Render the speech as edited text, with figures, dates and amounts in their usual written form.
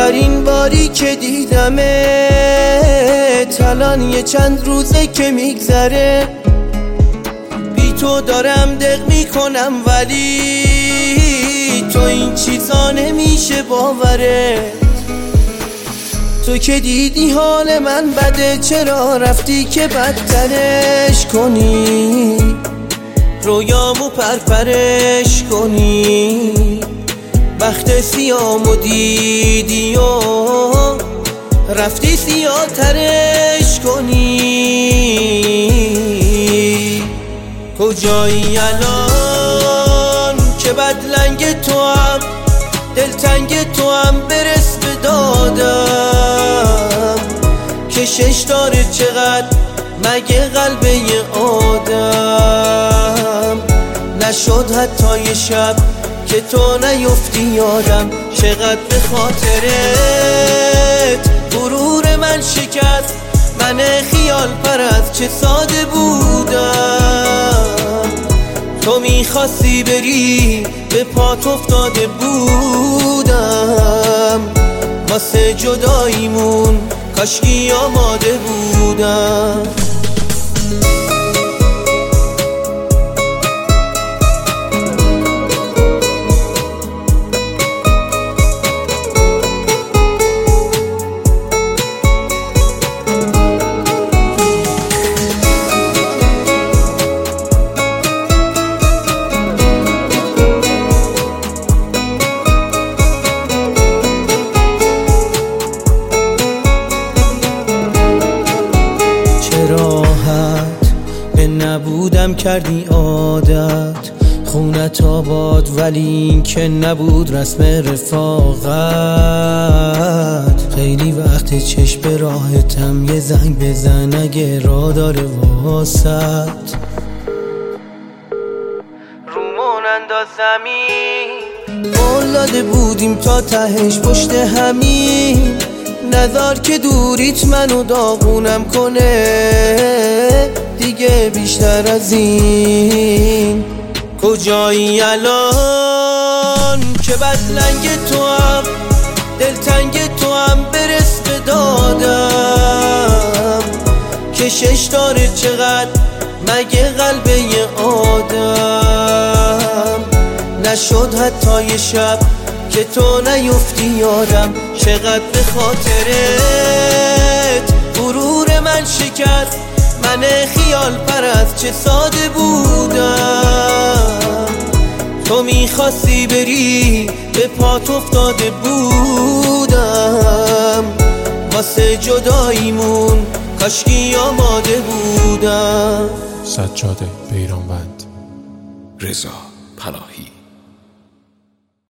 آخرین باری که دیدمت الان یه چند روزه که میگذره، بی تو دارم دق میکنم ولی تو این چیزا نمیشه باوره. تو که دیدی حال من بده، چرا رفتی که بدترش کنی، رویامو پرپرش کنی، بخت سیامو دیدی و رفتی سیاه ترش کنی. کجایی الان که بدلنگ تو هم دلتنگ تو هم برس به دادم، کشش داره چقدر مگه قلب یه آدم، نشد حتی یه شب که تو نیفتی یادم، چقدر به خاطرت غرور من شکست، من خیال پرست چه ساده بودم، تو میخواستی بری به پات افتاده بودم، واسه جداییمون کاشکی آماده بودم. نبودم کردی عادت خونت آباد، ولی این که نبود رسم رفاقت. خیلی وقت چشم به راحتم، یه زنگ بزن اگه راه داره واسط، رومون انداز زمین، قول داده بودیم تا تهش پشت همین، نذار که دوریت منو داغونم کنه دیگه بیشتر از این. کجایی الان که بدلنگ تو هم دلتنگ تو هم برس به دادم، کشش داره چقدر مگه قلب یه آدم، نشد حتی یه شب که تو نیفتی یادم، چقدر به خاطرت غرور من شکست، من خیال پرست چه ساده بودم، تو میخواستی بری به پات افتاده بودم، واسه جداییمون کاشکی آماده بودم. سجاده بیرانوند، رضا پناهی.